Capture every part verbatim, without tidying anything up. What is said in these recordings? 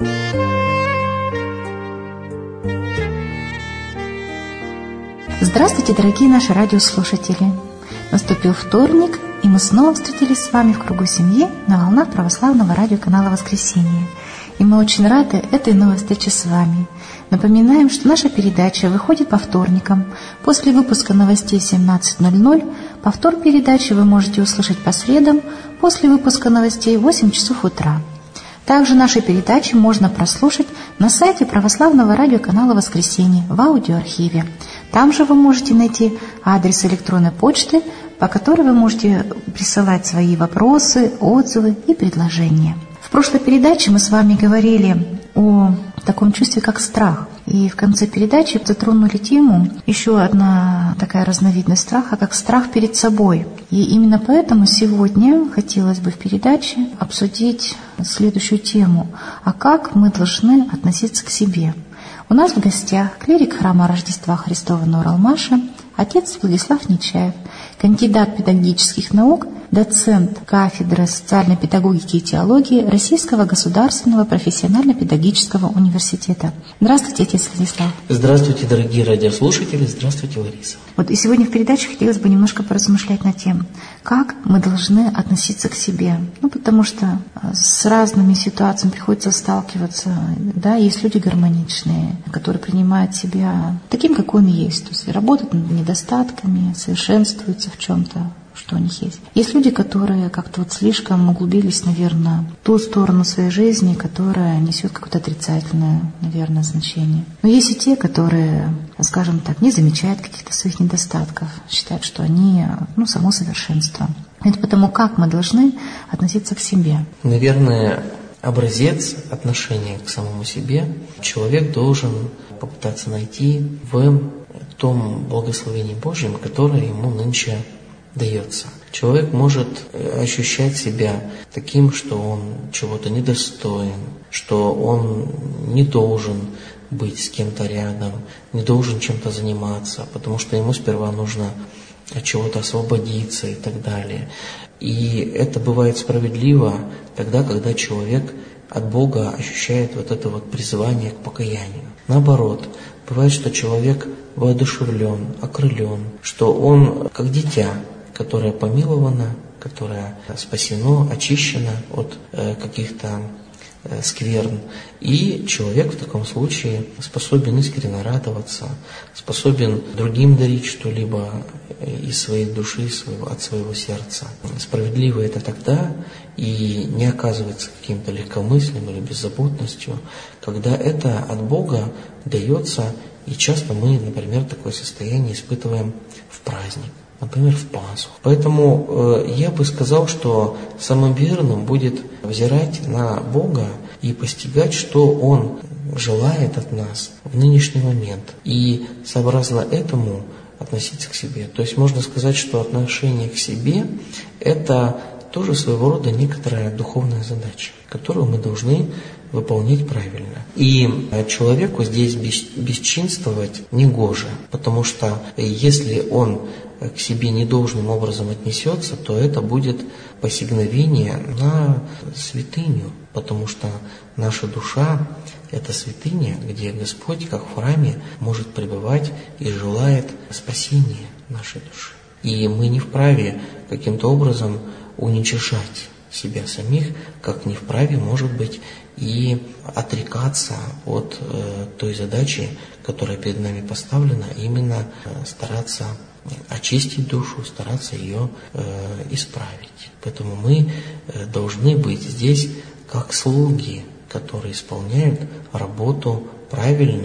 Здравствуйте, дорогие наши радиослушатели! Наступил вторник, и мы снова встретились с вами в кругу семьи на волнах православного радиоканала «Воскресенье». И мы очень рады этой новой встрече с вами. Напоминаем, что наша передача выходит по вторникам. После выпуска новостей в семнадцать ноль ноль повтор передачи вы можете услышать по средам после выпуска новостей в восемь часов утра. Также наши передачи можно прослушать на сайте православного радиоканала «Воскресенье» в аудиоархиве. Там же вы можете найти адрес электронной почты, по которой вы можете присылать свои вопросы, отзывы и предложения. В прошлой передаче мы с вами говорили о таком чувстве, как страх. И в конце передачи затронули тему, еще одна такая разновидность страха, как страх перед собой. И именно поэтому сегодня хотелось бы в передаче обсудить следующую тему. А как мы должны относиться к себе? У нас в гостях клирик храма Рождества Христова Нор-Алмаша, отец Владислав Нечаев, кандидат педагогических наук, доцент кафедры социальной педагогики и теологии Российского государственного профессионально-педагогического университета. Здравствуйте, отец Владислав. Здравствуйте, дорогие радиослушатели. Здравствуйте, Лариса. Вот и сегодня в передаче хотелось бы немножко поразмышлять на тему, как мы должны относиться к себе. Ну, потому что с разными ситуациями приходится сталкиваться. Да, есть люди гармоничные, которые принимают себя таким, какой он есть. То есть работают над недостатками, совершенствуются в чем-то, что у них есть. Есть люди, которые как-то вот слишком углубились, наверное, в ту сторону своей жизни, которая несет какое-то отрицательное, наверное, значение. Но есть и те, которые, скажем так, не замечают каких-то своих недостатков, считают, что они, ну, само совершенство. Это потому, как мы должны относиться к себе. Наверное, образец отношения к самому себе человек должен попытаться найти в том благословении Божьем, которое ему нынче дается. Человек может ощущать себя таким, что он чего-то недостоин, что он не должен быть с кем-то рядом, не должен чем-то заниматься, потому что ему сперва нужно от чего-то освободиться и так далее. И это бывает справедливо тогда, когда человек от Бога ощущает вот это вот призвание к покаянию. Наоборот, бывает, что человек воодушевлен, окрылен, что он как дитя, которое помиловано, которое спасено, очищено от э, каких-то э, скверн. И человек в таком случае способен искренне радоваться, способен другим дарить что-либо из своей души, своего, от своего сердца. Справедливо это тогда и не оказывается каким-то легкомыслием или беззаботностью, когда это от Бога дается, и часто мы, например, такое состояние испытываем в праздник. Например, в Пасху. Поэтому э, я бы сказал, что самым верным будет взирать на Бога и постигать, что Он желает от нас в нынешний момент, и сообразно этому относиться к себе. То есть можно сказать, что отношение к себе – это тоже своего рода некоторая духовная задача, которую мы должны выполнять правильно. И человеку здесь бесчинствовать негоже, потому что если он к себе недолжным образом отнесется, то это будет посягновение на святыню, потому что наша душа – это святыня, где Господь, как в храме, может пребывать и желает спасения нашей души. И мы не вправе каким-то образом уничижать себя самих, как не вправе, может быть, и отрекаться от э, той задачи, которая перед нами поставлена, именно э, стараться очистить душу, стараться ее э, исправить. Поэтому мы э, должны быть здесь как слуги, которые исполняют работу правильно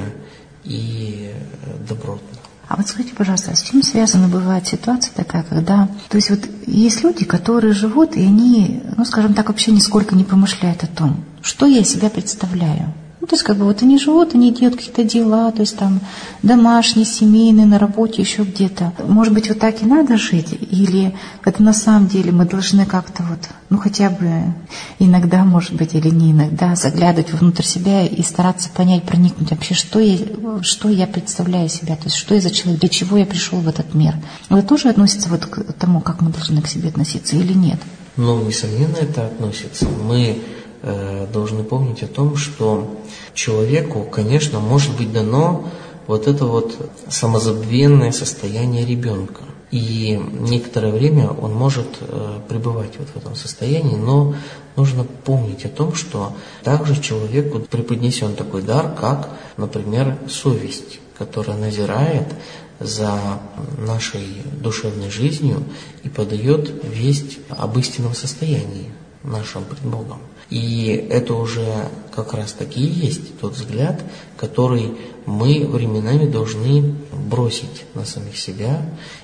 и э, добротно. А вот скажите, пожалуйста, а с чем связана бывает ситуация такая, когда... То есть вот есть люди, которые живут, и они, ну, скажем так, вообще нисколько не помышляют о том, что я из себя представляю. Ну, то есть как бы вот они живут, они делают какие-то дела, то есть там домашние, семейные, на работе, еще где-то. Может быть, вот так и надо жить? Или это на самом деле мы должны как-то вот, ну хотя бы иногда, может быть, или не иногда, заглядывать внутрь себя и стараться понять, проникнуть вообще, что я, что я представляю себя, то есть что я за человек, для чего я пришел в этот мир. Это тоже относится вот к тому, как мы должны к себе относиться или нет? Ну, несомненно, это относится. Мы э, должны помнить о том, что человеку, конечно, может быть дано вот это вот самозабвенное состояние ребенка. И некоторое время он может э, пребывать вот в этом состоянии, но нужно помнить о том, что также человеку преподнесен такой дар, как, например, совесть, которая назирает за нашей душевной жизнью и подает весть об истинном состоянии нашем пред Богом. И это уже как раз таки и есть тот взгляд, который мы временами должны бросить на самих себя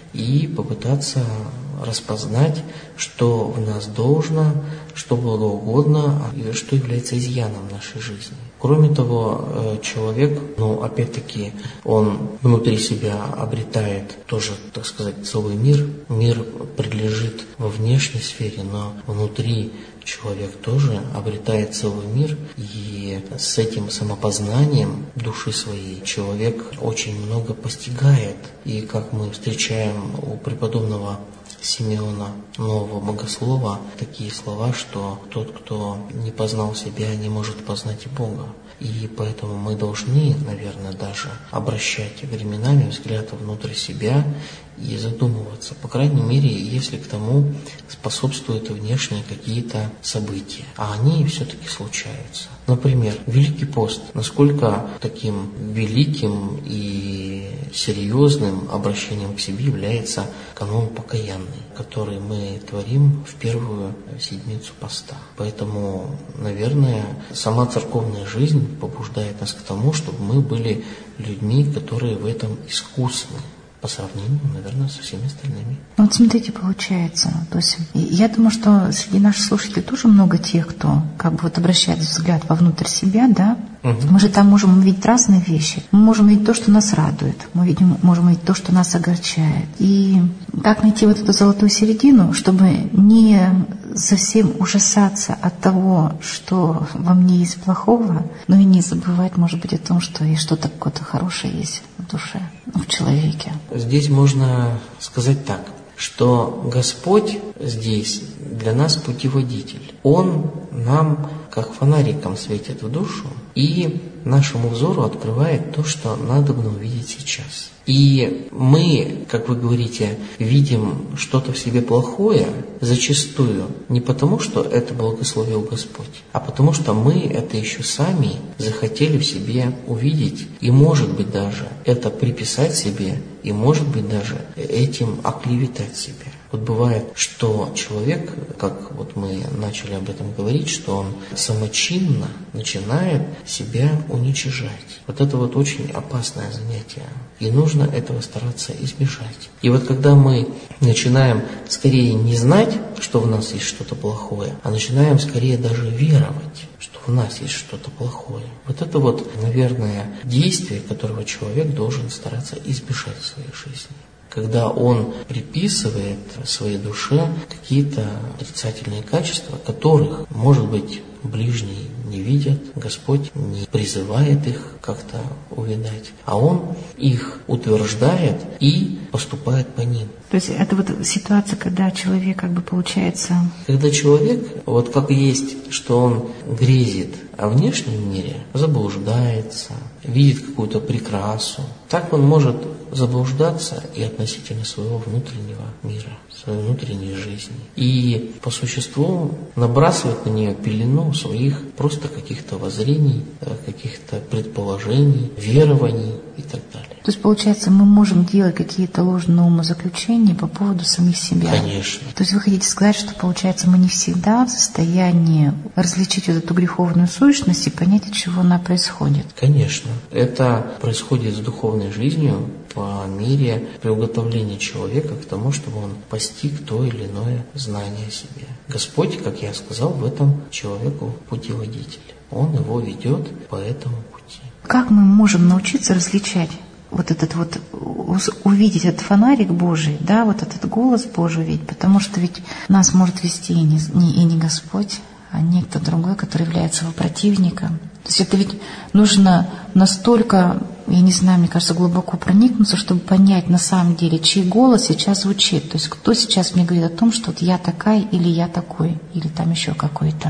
и попытаться распознать, что в нас должно, что благоугодно, и что является изъяном нашей жизни. Кроме того, человек, ну, опять-таки, он внутри себя обретает тоже, так сказать, целый мир. Мир принадлежит во внешней сфере, но внутри человек тоже обретает целый мир, и с этим самопознанием души своей человек очень много постигает. И как мы встречаем у преподобного Симеона Нового Богослова такие слова, что тот, кто не познал себя, не может познать и Бога. И поэтому мы должны, наверное, даже обращать временами взгляд внутрь себя и задумываться, по крайней мере, если к тому способствуют внешние какие-то события. А они все-таки случаются. Например, Великий пост. Насколько таким великим и серьезным обращением к себе является канон покаянный, который мы творим в первую седмицу поста. Поэтому, наверное, сама церковная жизнь побуждает нас к тому, чтобы мы были людьми, которые в этом искусны, по сравнению, наверное, со всеми остальными. Ну вот смотрите, получается, то есть я думаю, что среди наших слушателей тоже много тех, кто как бы вот обращает взгляд вовнутрь себя, да? Угу. Мы же там можем увидеть разные вещи. Мы можем видеть то, что нас радует, мы видим, можем видеть то, что нас огорчает. И как найти вот эту золотую середину, чтобы не совсем ужасаться от того, что во мне есть плохого, но и не забывать, может быть, о том, что и что-то какое-то хорошее есть в душе, в человеке. Здесь можно сказать так, что Господь здесь для нас путеводитель. Он нам как фонариком светит в душу и нашему взору открывает то, что надо бы увидеть сейчас. И мы, как вы говорите, видим что-то в себе плохое зачастую не потому, что это благословил Господь, а потому что мы это еще сами захотели в себе увидеть и, может быть, даже это приписать себе и, может быть, даже этим оклеветать себя. Вот бывает, что человек, как вот мы начали об этом говорить, что он самочинно начинает себя уничижать. Вот это вот очень опасное занятие. И нужно этого стараться избежать. И вот когда мы начинаем скорее не знать, что в нас есть что-то плохое, а начинаем скорее даже веровать, что в нас есть что-то плохое. Вот это вот, наверное, действие, которого человек должен стараться избежать в своей жизни. Когда он приписывает своей душе какие-то отрицательные качества, которых, может быть, ближние не видят, Господь не призывает их как-то увидать, а Он их утверждает и поступает по ним. То есть это вот ситуация, когда человек как бы получается... Когда человек, вот как есть, что он грезит о внешнем мире, заблуждается, видит какую-то прекрасу, так он может заблуждаться и относительно своего внутреннего мира, своей внутренней жизни. И по существу набрасывать на нее пелену своих просто каких-то воззрений, каких-то предположений, верований и так далее. То есть, получается, мы можем делать какие-то ложные умозаключения по поводу самих себя. Конечно. То есть вы хотите сказать, что, получается, мы не всегда в состоянии различить вот эту греховную сущность и понять, от чего она происходит. Конечно. Это происходит с духовной жизнью по мере приуготовления человека к тому, чтобы он постиг то или иное знание о себе. Господь, как я сказал, в этом человеку путеводитель. Он его ведет по этому пути. Как мы можем научиться различать вот этот вот, увидеть этот фонарик Божий, да, вот этот голос Божий увидеть, потому что ведь нас может вести и не, и не Господь, а некто другой, который является его противником. То есть это ведь нужно настолько, я не знаю, мне кажется, глубоко проникнуться, чтобы понять на самом деле, чей голос сейчас звучит. То есть кто сейчас мне говорит о том, что вот я такая или я такой, или там еще какой-то.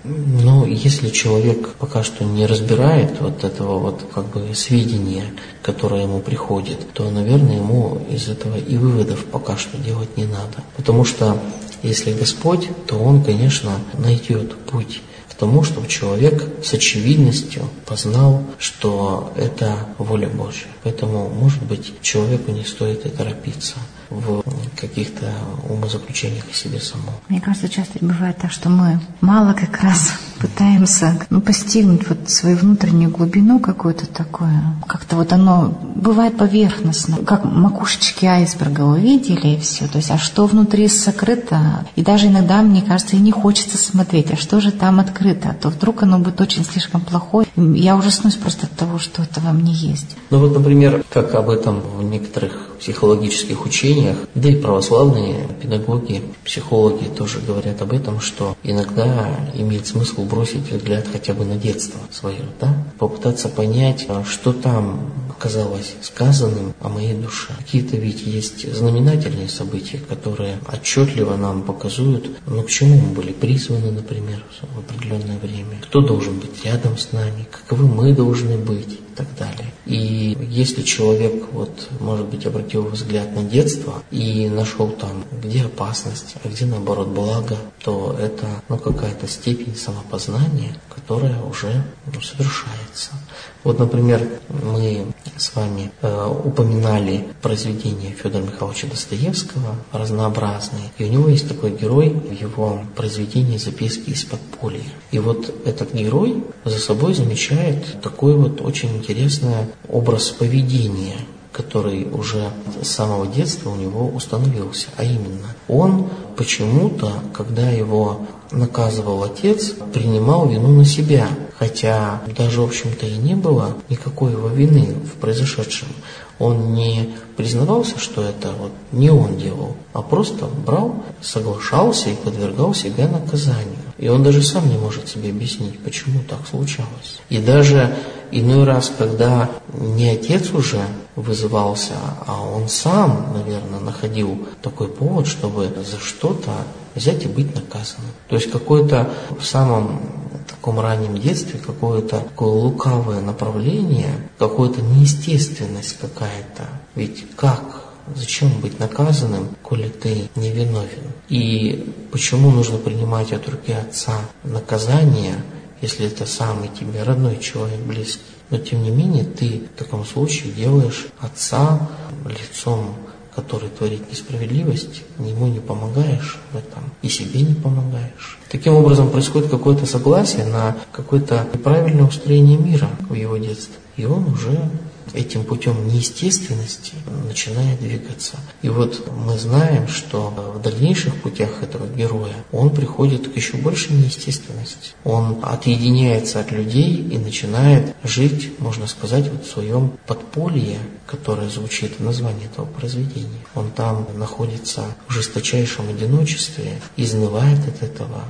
Но если человек пока что не разбирает вот этого вот как бы сведения, которое ему приходит, то, наверное, ему из этого и выводов пока что делать не надо. Потому что если Господь, то Он, конечно, найдет путь к тому, чтобы человек с очевидностью познал, что это воля Божья. Поэтому, может быть, человеку не стоит и торопиться в каких-то умозаключениях о себе самом. Мне кажется, часто бывает так, что мы мало как раз пытаемся ну, постигнуть вот свою внутреннюю глубину какую-то такое. Как-то вот оно бывает поверхностно, как макушечки айсберга увидели и все. То есть, а что внутри сокрыто? И даже иногда, мне кажется, и не хочется смотреть, а что же там открыто? А то вдруг оно будет очень слишком плохое. Я ужаснусь просто от того, что это во мне есть. Ну вот, например, как об этом в некоторых психологических учениях, да и православные педагоги, психологи тоже говорят об этом, что иногда имеет смысл бросить взгляд хотя бы на детство свое, да? Попытаться понять, что там оказалось сказанным о моей душе. Какие-то ведь есть знаменательные события, которые отчетливо нам показывают, ну, к чему мы были призваны, например, в определенное время, кто должен быть рядом с нами, каковы мы должны быть и так далее. И если человек, вот, может быть, обратил взгляд на детство и нашел там, где опасность, а где, наоборот, благо, то это, ну, какая-то степень самопознания, которая уже, ну, совершается. Вот, например, мы с вами э, упоминали произведения Федора Михайловича Достоевского, разнообразные. И у него есть такой герой в его произведении «Записки из подполья». И вот этот герой за собой замечает такой вот очень интересный образ поведения, который уже с самого детства у него установился. А именно, он почему-то, когда его наказывал отец, принимал вину на себя, хотя даже, в общем-то, и не было никакой его вины в произошедшем. Он не признавался, что это вот не он делал, а просто брал, соглашался и подвергал себя наказанию. И он даже сам не может себе объяснить, почему так случалось. И даже иной раз, когда не отец уже вызывался, а он сам, наверное, находил такой повод, чтобы за что-то взять и быть наказанным. То есть какое-то в самом таком раннем детстве какое-то такое лукавое направление, какая-то неестественность какая-то. Ведь как? Зачем быть наказанным, коли ты невиновен? И почему нужно принимать от руки отца наказание, если это самый тебе родной человек, близкий? Но тем не менее ты в таком случае делаешь отца лицом, который творит несправедливость, ему не помогаешь в этом и себе не помогаешь. Таким образом происходит какое-то согласие на какое-то неправильное устроение мира в его детстве. И он уже этим путем неестественности начинает двигаться. И вот мы знаем, что в дальнейших путях этого героя он приходит к еще большей неестественности. Он отъединяется от людей и начинает жить, можно сказать, вот в своем подполье, которое звучит в названии этого произведения. Он там находится в жесточайшем одиночестве, изнывает от этого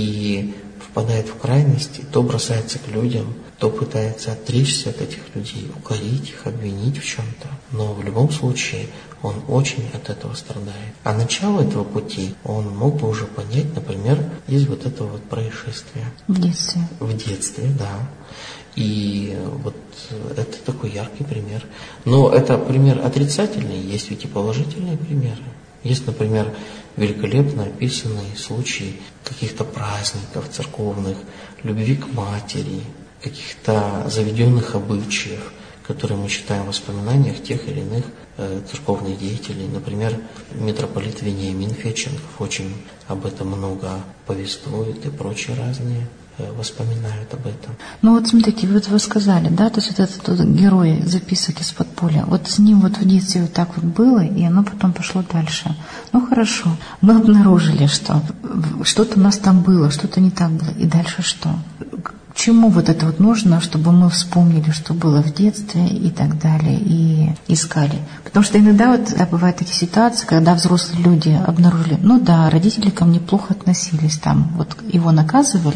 и впадает в крайности, то бросается к людям, то пытается отречься от этих людей, укорить их, обвинить в чем-то. Но в любом случае он очень от этого страдает. А начало этого пути он мог бы уже понять, например, из вот этого вот происшествия. В детстве. В детстве, да. И вот это такой яркий пример. Но это пример отрицательный, есть ведь и положительные примеры. Есть, например, великолепно описанные случаи каких-то праздников церковных, любви к матери, каких-то заведенных обычаев, которые мы читаем в воспоминаниях тех или иных э, церковных деятелей. Например, митрополит Вениамин Федченков очень об этом много повествует и прочие разные э, воспоминают об этом. Ну вот смотрите, вот вы сказали, да, то есть вот этот вот герой записок из подполья, вот с ним вот в детстве вот так вот было, и оно потом пошло дальше. Ну хорошо, мы обнаружили, что что-то у нас там было, что-то не так было, и дальше что? Чему вот это вот нужно, чтобы мы вспомнили, что было в детстве и так далее, и искали? Потому что иногда вот да, бывают такие ситуации, когда взрослые люди обнаружили, ну да, родители ко мне плохо относились, там вот его наказывали,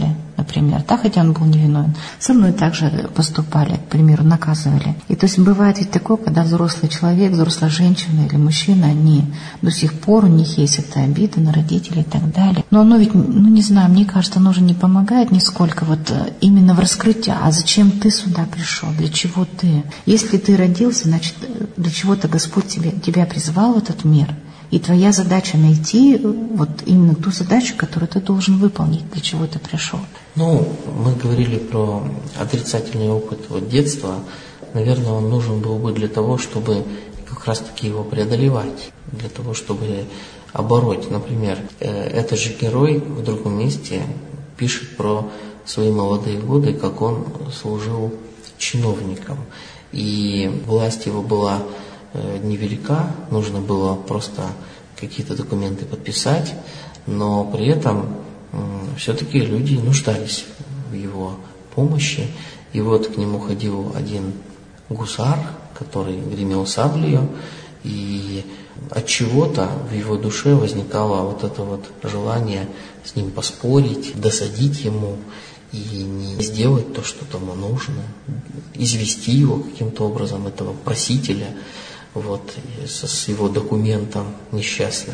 например, да, хотя он был невиновен, со мной также поступали, к примеру, наказывали. И то есть бывает ведь такое, когда взрослый человек, взрослая женщина или мужчина, они до сих пор, у них есть эта обида на родителей и так далее. Но оно ведь, ну не знаю, мне кажется, оно уже не помогает нисколько вот именно в раскрытии. А зачем ты сюда пришел? Для чего ты? Если ты родился, значит, для чего-то Господь тебя, тебя призвал в этот мир. И твоя задача найти вот именно ту задачу, которую ты должен выполнить, для чего ты пришел. Ну, мы говорили про отрицательный опыт вот детства. Наверное, он нужен был бы для того, чтобы как раз-таки его преодолевать, для того, чтобы обороть. Например, этот же герой в другом месте пишет про свои молодые годы, как он служил чиновником. И власть его была невелика, нужно было просто какие-то документы подписать, но при этом все-таки люди нуждались в его помощи. И вот к нему ходил один гусар, который гремел саблею, и от чего-то в его душе возникало вот это вот желание с ним поспорить, досадить ему и не сделать то, что тому нужно, извести его каким-то образом, этого просителя, вот, с его документом несчастным.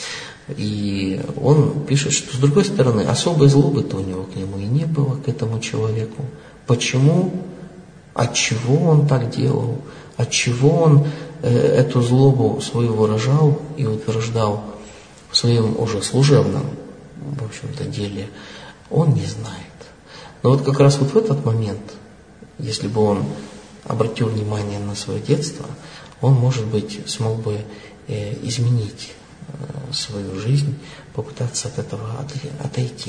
И он пишет, что с другой стороны, особой злобы-то у него к нему и не было, к этому человеку. Почему? Отчего он так делал? Отчего он э, эту злобу свою выражал и утверждал в своем уже служебном, в общем-то, деле, он не знает. Но вот как раз вот в этот момент, если бы он обратил внимание на свое детство, он, может быть, смог бы э, изменить э, свою жизнь, попытаться от этого отойти.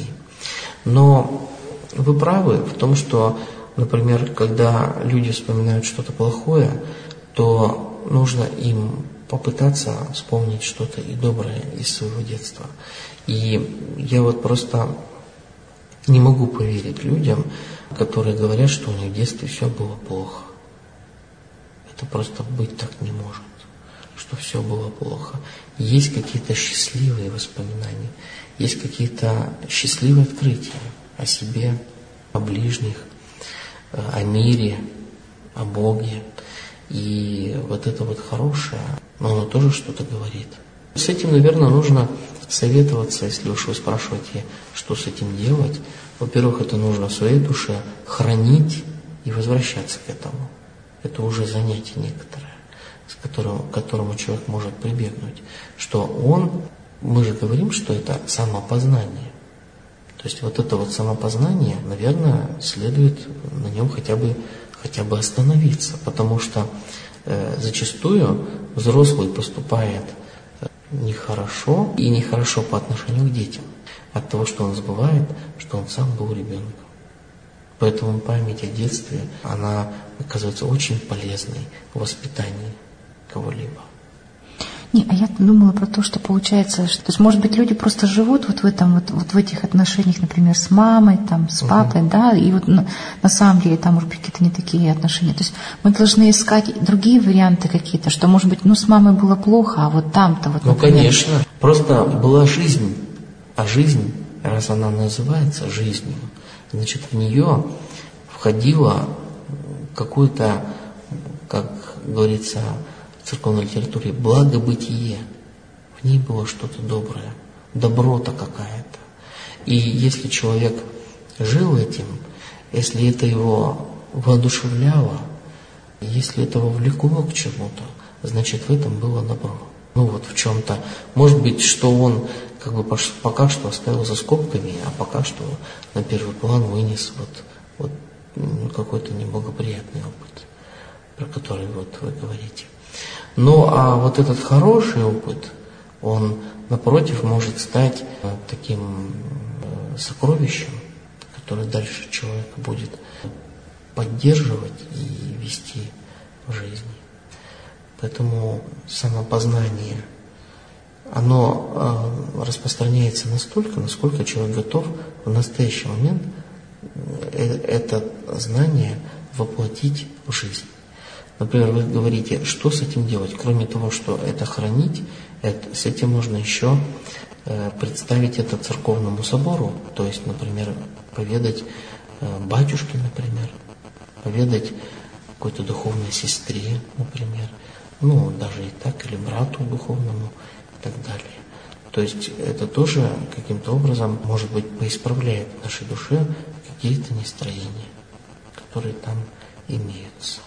Но вы правы в том, что, например, когда люди вспоминают что-то плохое, то нужно им попытаться вспомнить что-то и доброе из своего детства. И я вот просто не могу поверить людям, которые говорят, что у них в детстве все было плохо. Это просто быть так не может, что все было плохо. Есть какие-то счастливые воспоминания, есть какие-то счастливые открытия о себе, о ближних, о мире, о Боге. И вот это вот хорошее, но оно тоже что-то говорит. С этим, наверное, нужно советоваться, если уж вы спрашиваете, что с этим делать. Во-первых, это нужно в своей душе хранить и возвращаться к этому. Это уже занятие некоторое, с которым, к которому человек может прибегнуть. Что он, мы же говорим, что это самопознание. То есть вот это вот самопознание, наверное, следует на нем хотя бы, хотя бы остановиться. Потому что э, зачастую взрослый поступает нехорошо и нехорошо по отношению к детям. От того, что он забывает, что он сам был ребенком. Поэтому память о детстве, она оказывается очень полезной в воспитании кого-либо. Не, а я думала про то, что получается, что, то есть, может быть, люди просто живут вот в этом, вот, вот в этих отношениях, например, с мамой, там, с папой, uh-huh. да, и вот на, на самом деле там, может быть, какие-то не такие отношения. То есть мы должны искать другие варианты какие-то, что, может быть, ну, с мамой было плохо, а вот там-то вот. Ну, например... конечно. Просто была жизнь, а жизнь, раз она называется жизнью, значит, в нее входило какое-то, как говорится в церковной литературе, благобытие. В ней было что-то доброе, доброта какая-то. И если человек жил этим, если это его воодушевляло, если это вовлекло к чему-то, значит, в этом было добро. Ну вот в чем-то. Может быть, что он как бы пока что оставил за скобками, а пока что на первый план вынес вот, вот какой-то неблагоприятный опыт, про который вот вы говорите. Ну а вот этот хороший опыт, он напротив может стать таким сокровищем, которое дальше человек будет поддерживать и вести в жизни. Поэтому самопознание, оно э, распространяется настолько, насколько человек готов в настоящий момент э, это знание воплотить в жизнь. Например, вы говорите, что с этим делать? Кроме того, что это хранить, это, с этим нужно еще представить это церковному собору, то есть, например, поведать батюшке, например, поведать какой-то духовной сестре, например, ну, даже и так, или брату духовному и так далее. То есть это тоже каким-то образом, может быть, поисправляет в нашей душе какие-то нестроения, которые там имеются.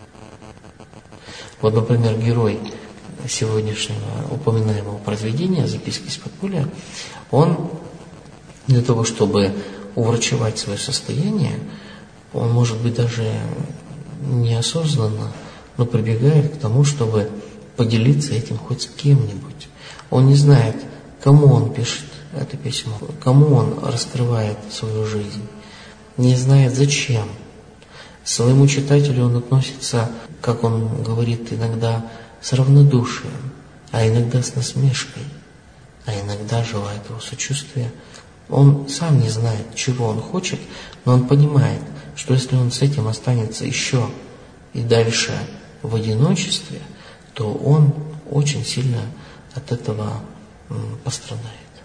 Вот, например, герой сегодняшнего упоминаемого произведения «Записки из подполья», он для того, чтобы уврачевать свое состояние, он, может быть, даже неосознанно, но прибегает к тому, чтобы поделиться этим хоть с кем-нибудь. Он не знает, кому он пишет это письмо, кому он раскрывает свою жизнь, не знает зачем. К своему читателю он относится, как он говорит, иногда с равнодушием, а иногда с насмешкой, а иногда желает его сочувствия. Он сам не знает, чего он хочет, но он понимает, что если он с этим останется еще и дальше в одиночестве, то он очень сильно от этого пострадает.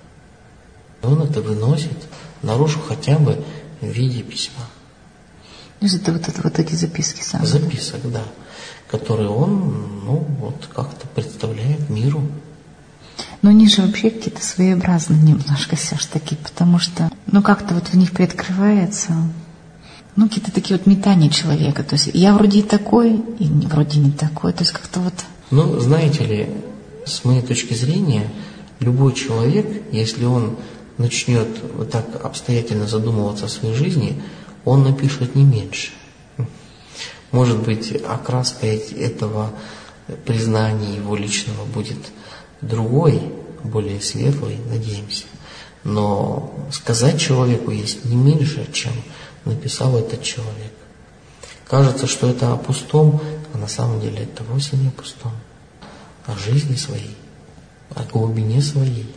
Он это выносит наружу хотя бы в виде письма. Это вот, это, вот эти записки самые. Записок, да, которые он, ну, вот как-то представляет миру. Но они же вообще какие-то своеобразные немножко все ж таки, потому что, ну, как-то вот в них приоткрывается, ну, какие-то такие вот метания человека. То есть я вроде и такой, и вроде не такой. То есть как-то вот... Ну, знаете ли, с моей точки зрения, любой человек, если он начнет вот так обстоятельно задумываться о своей жизни, он напишет не меньше. Может быть, окраска этого признания его личного будет другой, более светлой, надеемся. Но сказать человеку есть не меньше, чем написал этот человек. Кажется, что это о пустом, а на самом деле это вовсе не о пустом. О жизни своей, о глубине своей.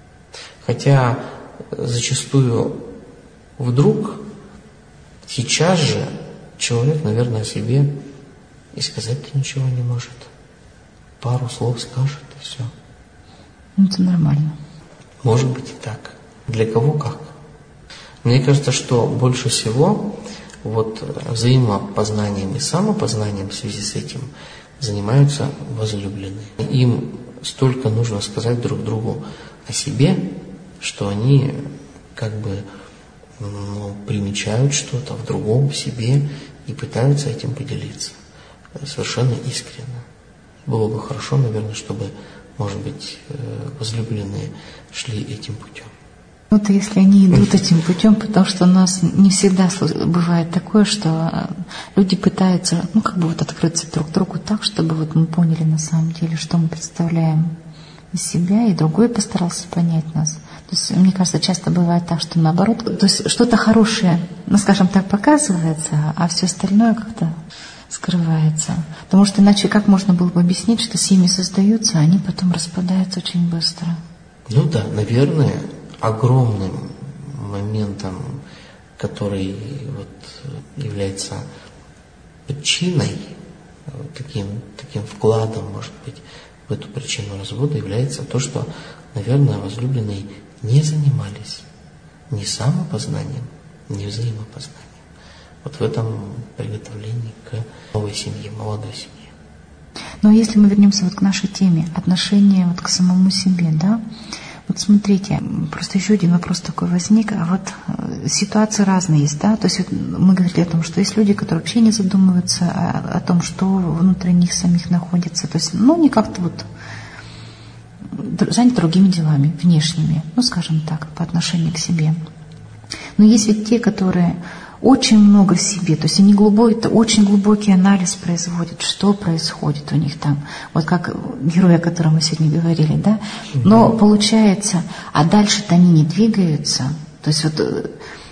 Хотя зачастую вдруг, сейчас же, человек, наверное, о себе и сказать-то ничего не может. Пару слов скажет, и все. Это нормально. Может быть и так. Для кого как. Мне кажется, что больше всего вот взаимопознанием и самопознанием в связи с этим занимаются возлюбленные. Им столько нужно сказать друг другу о себе, что они как бы ну, примечают что-то в другом, в себе и пытаются этим поделиться. Совершенно искренне. Было бы хорошо, наверное, чтобы, может быть, возлюбленные шли этим путем. Вот если они идут этим путем, потому что у нас не всегда бывает такое, что люди пытаются, ну, как бы вот открыться друг другу так, чтобы вот мы поняли на самом деле, что мы представляем из себя, и другой постарался понять нас. То есть, мне кажется, часто бывает так, что наоборот, то есть что-то хорошее, ну, скажем так, показывается, а все остальное как-то скрывается. Потому что иначе как можно было бы объяснить, что семьи создаются, а они потом распадаются очень быстро? Ну да, наверное, огромным моментом, который вот является причиной, таким, таким вкладом, может быть, в эту причину развода, является то, что, наверное, возлюбленные не занимались ни самопознанием, ни взаимопознанием. Вот в этом приготовлении к новой семье, молодой семье. Но если мы вернемся вот к нашей теме, отношение вот к самому себе, да, вот смотрите, просто еще один вопрос такой возник, а вот ситуации разные есть, да, то есть вот мы говорили о том, что есть люди, которые вообще не задумываются о, о том, что внутри них самих находится, то есть, ну, не как-то вот заняты другими делами, внешними, ну, скажем так, по отношению к себе. Но есть ведь те, которые очень много в себе, то есть они глубокий, очень глубокий анализ производят, что происходит у них там, вот как герой, о котором мы сегодня говорили, да, но получается, а дальше-то они не двигаются, то есть вот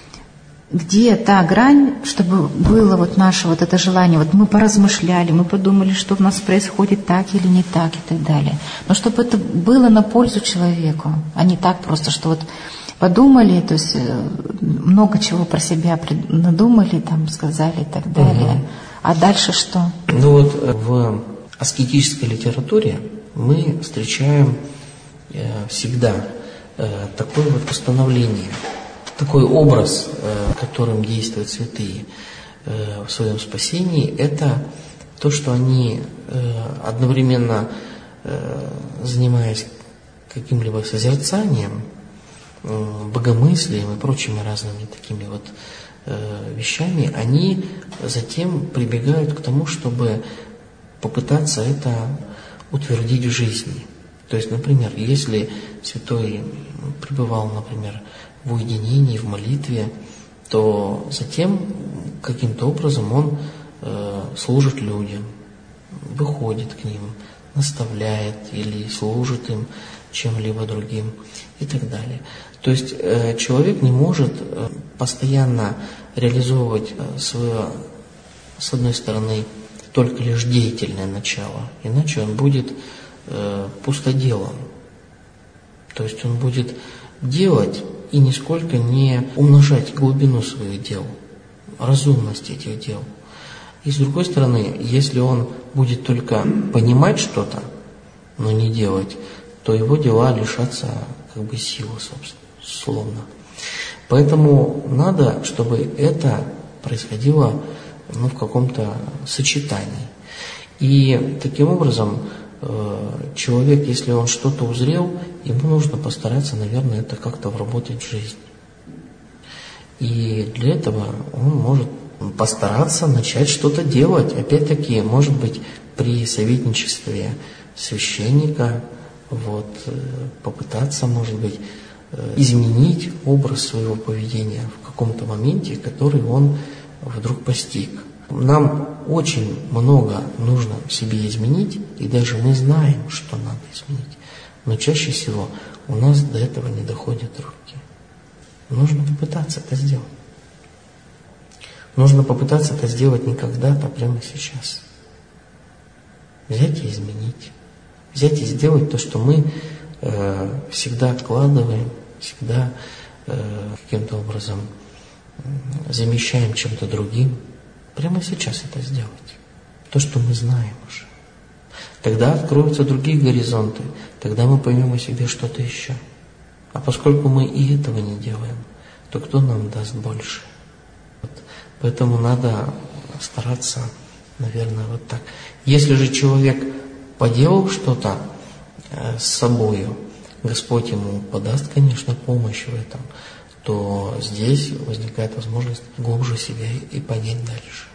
где та грань, чтобы было вот наше вот это желание, вот мы поразмышляли, мы подумали, что у нас происходит так или не так и так далее, но чтобы это было на пользу человеку, а не так просто, что вот подумали, то есть много чего про себя надумали, там сказали и так далее. Угу. А дальше что? Ну вот в аскетической литературе мы встречаем всегда э, такое вот постановление, такой образ, э, которым действуют святые э, в своем спасении, это то, что они э, одновременно э, занимаясь каким-либо созерцанием, э, богомыслием и прочими разными такими вот э, вещами, они затем прибегают к тому, чтобы попытаться это утвердить в жизни. То есть, например, если святой пребывал, например, в уединении, в молитве, то затем каким-то образом он э, служит людям, выходит к ним, наставляет или служит им чем-либо другим и так далее. То есть э, человек не может э, постоянно реализовывать э, свое, с одной стороны, только лишь деятельное начало, иначе он будет э, пустоделом. То есть он будет делать и нисколько не умножать глубину своих дел, разумность этих дел. И с другой стороны, если он будет только понимать что-то, но не делать, то его дела лишатся как бы силы, собственно, словно. Поэтому надо, чтобы это происходило ну, в каком-то сочетании. И таким образом человек, если он что-то узрел, ему нужно постараться, наверное, это как-то вработать в жизнь. И для этого он может постараться начать что-то делать. Опять-таки, может быть, при советничестве священника, вот, попытаться, может быть, изменить образ своего поведения в каком-то моменте, который он вдруг постиг. Нам очень много нужно в себе изменить, и даже мы знаем, что надо изменить. Но чаще всего у нас до этого не доходят руки. Нужно попытаться это сделать. Нужно попытаться это сделать не когда-то, а прямо сейчас. Взять и изменить. Взять и сделать то, что мы э, всегда откладываем, всегда э, каким-то образом э, замещаем чем-то другим. Прямо сейчас это сделать. То, что мы знаем уже. Тогда откроются другие горизонты. Тогда мы поймем о себе что-то еще. А поскольку мы и этого не делаем, то кто нам даст больше? Вот. Поэтому надо стараться, наверное, вот так. Если же человек поделал что-то э, с собою, Господь ему подаст, конечно, помощь в этом, то здесь возникает возможность глубже себя и понять дальше.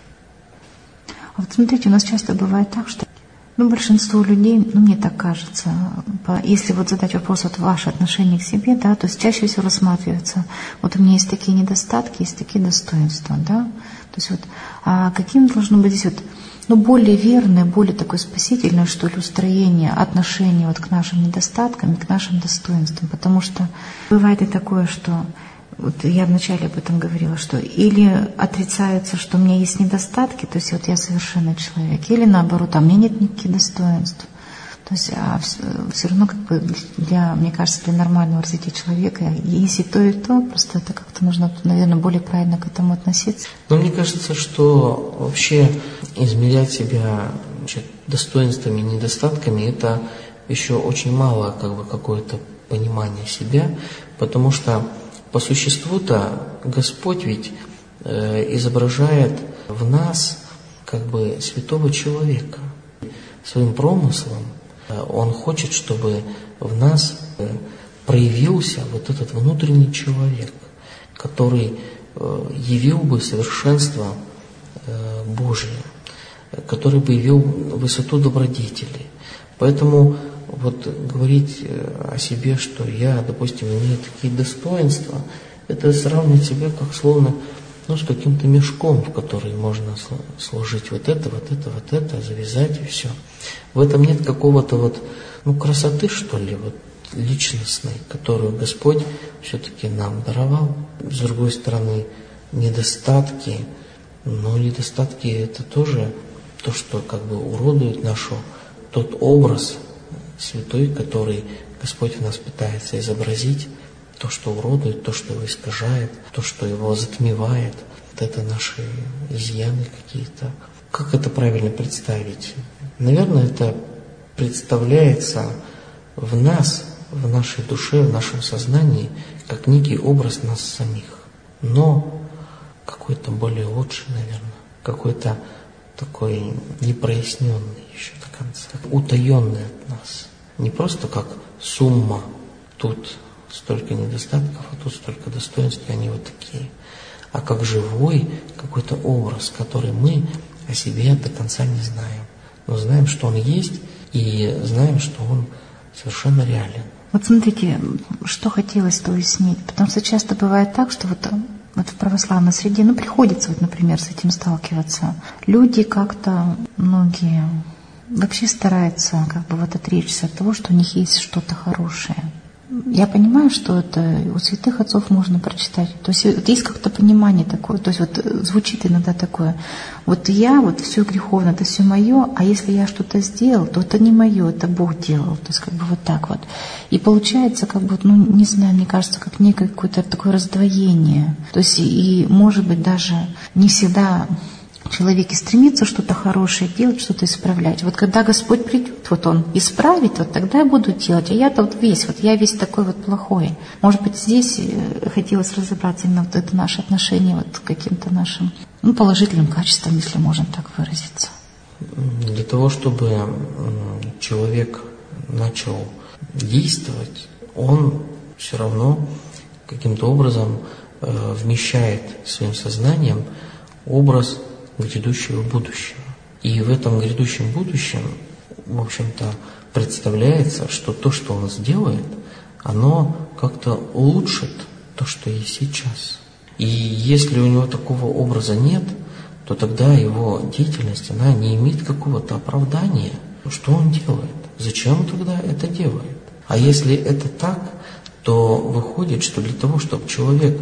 А вот смотрите, у нас часто бывает так, что ну, большинство людей, ну, мне так кажется, если вот задать вопрос, вот ваше отношение к себе, да, то есть чаще всего рассматривается, вот у меня есть такие недостатки, есть такие достоинства, да, то есть вот, а каким должно быть здесь вот, ну, более верное, более такое спасительное, что ли, устроение отношения вот к нашим недостаткам и к нашим достоинствам, потому что бывает и такое, что вот я вначале об этом говорила, что или отрицается, что у меня есть недостатки, то есть вот я совершенный человек, или наоборот, а у меня нет никаких достоинств. То есть а все, все равно, как бы для, мне кажется, для нормального развития человека, если то и то, просто это как-то нужно, наверное, более правильно к этому относиться. Но мне кажется, что вообще измерять себя значит, достоинствами и недостатками, это еще очень мало как бы какое-то понимание себя, потому что по существу-то Господь ведь э, изображает в нас как бы святого человека. Своим промыслом э, Он хочет, чтобы в нас э, проявился вот этот внутренний человек, который э, явил бы совершенство э, Божие, который бы явил высоту добродетели. Поэтому вот говорить о себе, что я, допустим, имею такие достоинства, это сравнивать себя как словно ну, с каким-то мешком, в который можно сложить вот это, вот это, вот это, завязать и все. В этом нет какого-то вот, ну, красоты, что ли, вот личностной, которую Господь все-таки нам даровал. С другой стороны, недостатки, но недостатки это тоже то, что как бы уродует нашу, тот образ святой, который Господь в нас пытается изобразить, то, что уродует, то, что его искажает, то, что его затмевает. Вот это наши изъяны какие-то. Как это правильно представить? Наверное, это представляется в нас в нашей душе, в нашем сознании, как некий образ нас самих. Но какой-то более лучший, наверное, какой-то такой непроясненный еще до конца, утаенный от нас. Не просто как сумма, тут столько недостатков, а тут столько достоинств, и они вот такие. А как живой какой-то образ, который мы о себе до конца не знаем. Но знаем, что он есть, и знаем, что он совершенно реален. Вот смотрите, что хотелось уяснить, потому что часто бывает так, что вот, вот в православной среде, ну, приходится, вот, например, с этим сталкиваться. Люди как-то, многие, вообще стараются как бы вот отречься от того, что у них есть что-то хорошее. Я понимаю, что это у святых отцов можно прочитать. То есть вот есть как-то понимание такое, то есть вот звучит иногда такое: вот я, вот все греховно, это все мое, а если я что-то сделал, то это не мое, это Бог делал. То есть как бы вот так вот. И получается как бы, ну не знаю, мне кажется, как некое какое-то такое раздвоение. То есть и может быть даже не всегда человек и стремится что-то хорошее делать, что-то исправлять. Вот когда Господь придет, вот Он исправит, вот тогда я буду делать. А я-то вот весь, вот я весь такой вот плохой. Может быть, здесь хотелось разобраться именно вот это наше отношение вот к каким-то нашим, ну, положительным качествам, если можно так выразиться. Для того, чтобы человек начал действовать, он все равно каким-то образом вмещает своим сознанием образ грядущего будущего. И в этом грядущем будущем, в общем-то, представляется, что то, что он сделает, оно как-то улучшит то, что есть сейчас. И если у него такого образа нет, то тогда его деятельность, она не имеет какого-то оправдания. Что он делает? Зачем он тогда это делает? А если это так, то выходит, что для того, чтобы человек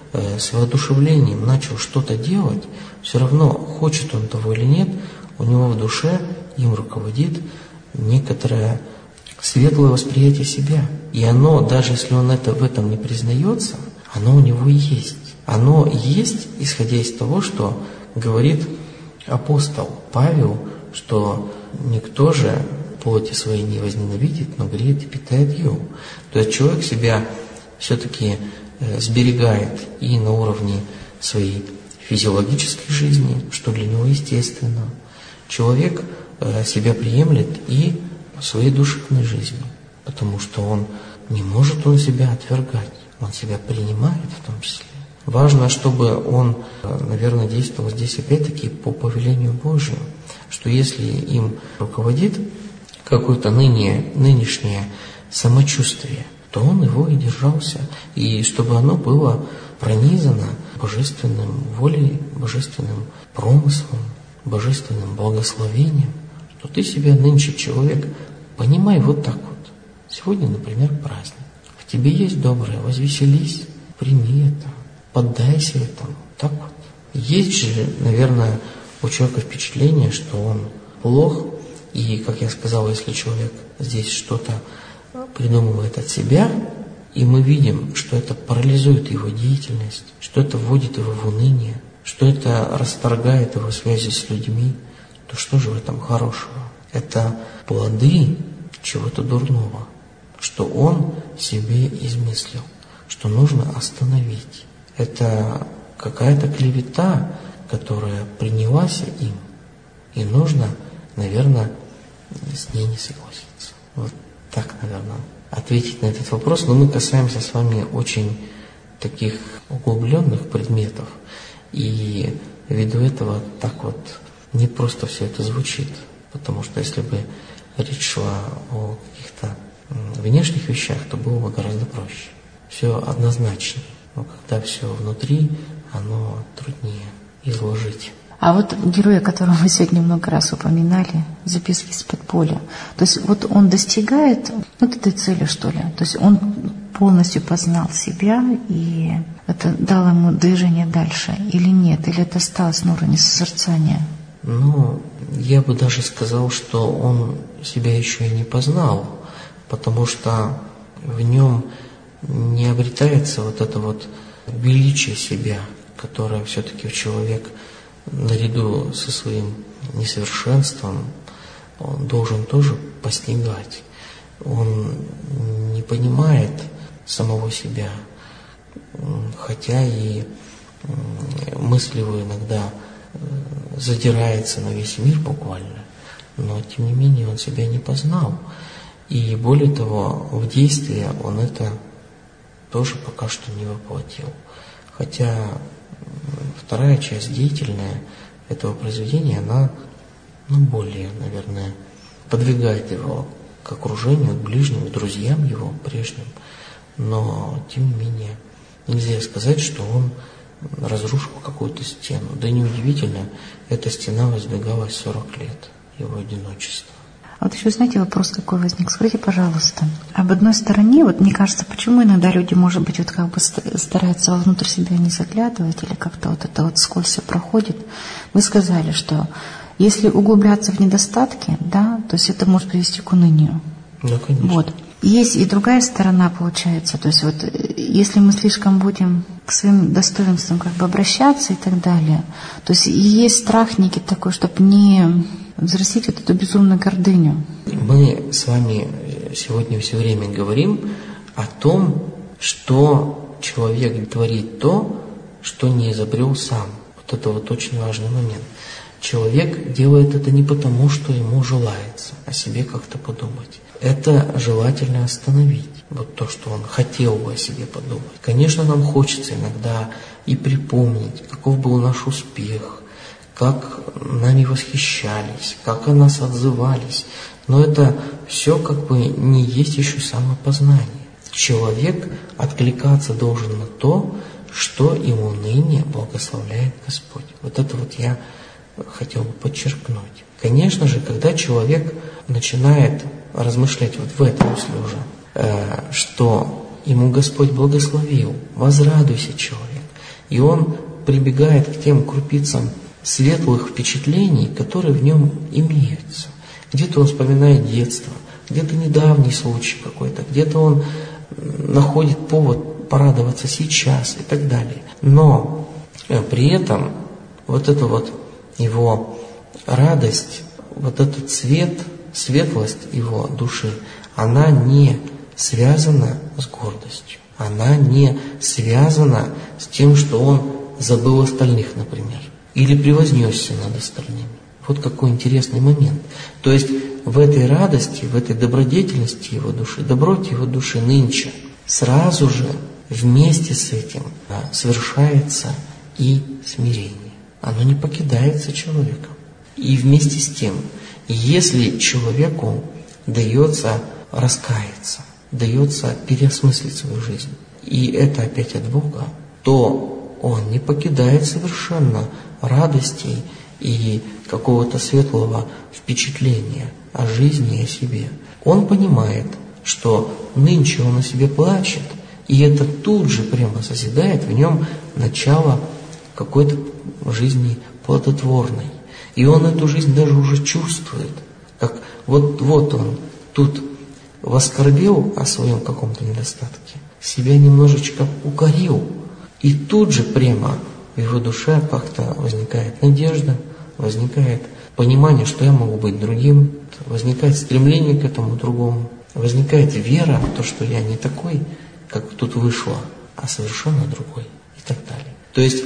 с воодушевлением начал что-то делать, все равно, хочет он того или нет, у него в душе им руководит некоторое светлое восприятие себя. И оно, даже если он это, в этом не признается, оно у него есть. Оно есть, исходя из того, что говорит апостол Павел, что никто же плоти своей не возненавидит, но греет и питает ее. То есть человек себя все-таки сберегает и на уровне своей физиологической жизни, что для него естественно. Человек себя приемлет и в своей душевной жизни, потому что он не может он себя отвергать, он себя принимает в том числе. Важно, чтобы он, наверное, действовал здесь опять-таки по повелению Божию, что если им руководит какое-то ныне, нынешнее самочувствие, то он его и держался, и чтобы оно было пронизано божественным волей, божественным промыслом, божественным благословением, что ты себя нынче, человек, понимай вот так вот. Сегодня, например, праздник. В тебе есть доброе, возвеселись, прими это, поддайся этому. Так вот. Есть же, наверное, у человека впечатление, что он плох, и, как я сказал, если человек здесь что-то придумывает от себя, и мы видим, что это парализует его деятельность, что это вводит его в уныние, что это расторгает его связи с людьми, то что же в этом хорошего? Это плоды чего-то дурного, что он себе измыслил, что нужно остановить. Это какая-то клевета, которая принялась им, и нужно, наверное, с ней не согласиться. Вот так, наверное, ответить на этот вопрос. Но мы касаемся с вами очень таких углубленных предметов, и ввиду этого так вот не просто все это звучит, потому что если бы речь шла о каких-то внешних вещах, то было бы гораздо проще. Все однозначнее, но когда все внутри, оно труднее изложить. А вот героя, которого мы сегодня много раз упоминали, записки из подполья, то есть вот он достигает вот этой цели, что ли? То есть он полностью познал себя, и это дало ему движение дальше или нет? Или это осталось на уровне созерцания? Ну, я бы даже сказал, что он себя еще и не познал, потому что в нем не обретается вот это вот величие себя, которое все-таки в человек наряду со своим несовершенством он должен тоже постигать. Он не понимает самого себя, хотя и мысль его иногда задирается на весь мир буквально, но тем не менее он себя не познал. И более того, в действии он это тоже пока что не воплотил. Хотя вторая часть деятельная этого произведения, она ну, более, наверное, подвигает его к окружению, к ближним, к друзьям его прежним. Но, тем не менее, нельзя сказать, что он разрушил какую-то стену. Да неудивительно, эта стена воздвигалась сорок лет его одиночества. А вот еще, знаете, вопрос какой возник. Скажите, пожалуйста, об одной стороне, вот мне кажется, почему иногда люди, может быть, вот как бы стараются вовнутрь себя не заглядывать, или как-то вот это вот скользко проходит. Вы сказали, что если углубляться в недостатки, да, то есть это может привести к унынию. Да, конечно. Вот. Есть и другая сторона, получается, то есть вот если мы слишком будем к своим достоинствам как бы обращаться и так далее, то есть есть страх некий такой, чтобы не взрастить вот эту безумную гордыню. Мы с вами сегодня все время говорим о том, что человек творит то, что не изобрел сам. Вот это вот очень важный момент. Человек делает это не потому, что ему желается о себе как-то подумать. Это желательно остановить. Вот то, что он хотел бы о себе подумать. Конечно, нам хочется иногда и припомнить, каков был наш успех, как нами восхищались, как о нас отзывались. Но это все как бы не есть еще самопознание. Человек откликаться должен на то, что ему ныне благословляет Господь. Вот это вот я хотел бы подчеркнуть. Конечно же, когда человек начинает размышлять вот в этом русле уже, э, что ему Господь благословил, возрадуйся, человек, и он прибегает к тем крупицам светлых впечатлений, которые в нем имеются. Где-то он вспоминает детство, где-то недавний случай какой-то, где-то он находит повод порадоваться сейчас и так далее. Но э, при этом вот эта вот его радость, вот этот цвет, светлость его души, она не связана с гордостью. Она не связана с тем, что он забыл остальных, например, или превознесся над остальными. Вот какой интересный момент. То есть в этой радости, в этой добродетельности его души, доброте его души нынче, сразу же вместе с этим да, совершается и смирение. Оно не покидается человеком. И вместе с тем, если человеку дается раскаяться, дается переосмыслить свою жизнь, и это опять от Бога, то он не покидает совершенно радости и какого-то светлого впечатления о жизни и о себе. Он понимает, что нынче он о себе плачет, и это тут же прямо созидает в нем начало какой-то жизни плодотворной. И он эту жизнь даже уже чувствует, как вот, вот он тут воскорбел о своем каком-то недостатке, себя немножечко укорил, и тут же прямо в его душе как-то возникает надежда, возникает понимание, что я могу быть другим, возникает стремление к этому другому, возникает вера в то, что я не такой, как тут вышло, а совершенно другой и так далее. То есть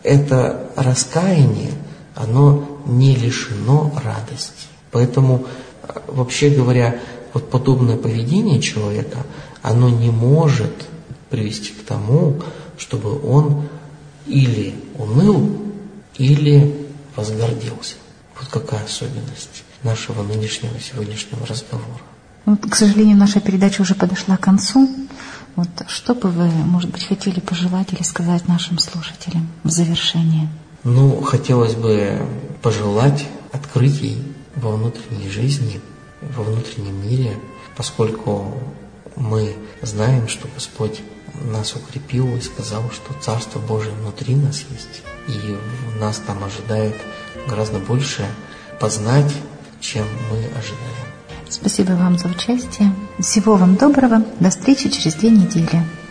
это раскаяние, оно не лишено радости. Поэтому, вообще говоря, вот подобное поведение человека, оно не может привести к тому, чтобы он или уныл, или возгордился. Вот какая особенность нашего нынешнего, сегодняшнего разговора. Вот, к сожалению, наша передача уже подошла к концу. Вот, что бы вы, может быть, хотели пожелать или сказать нашим слушателям в завершение? Ну, хотелось бы пожелать открытий во внутренней жизни, во внутреннем мире, поскольку мы знаем, что Господь нас укрепил и сказал, что Царство Божие внутри нас есть, и нас там ожидает гораздо больше познать, чем мы ожидаем. Спасибо вам за участие. Всего вам доброго. До встречи через две недели.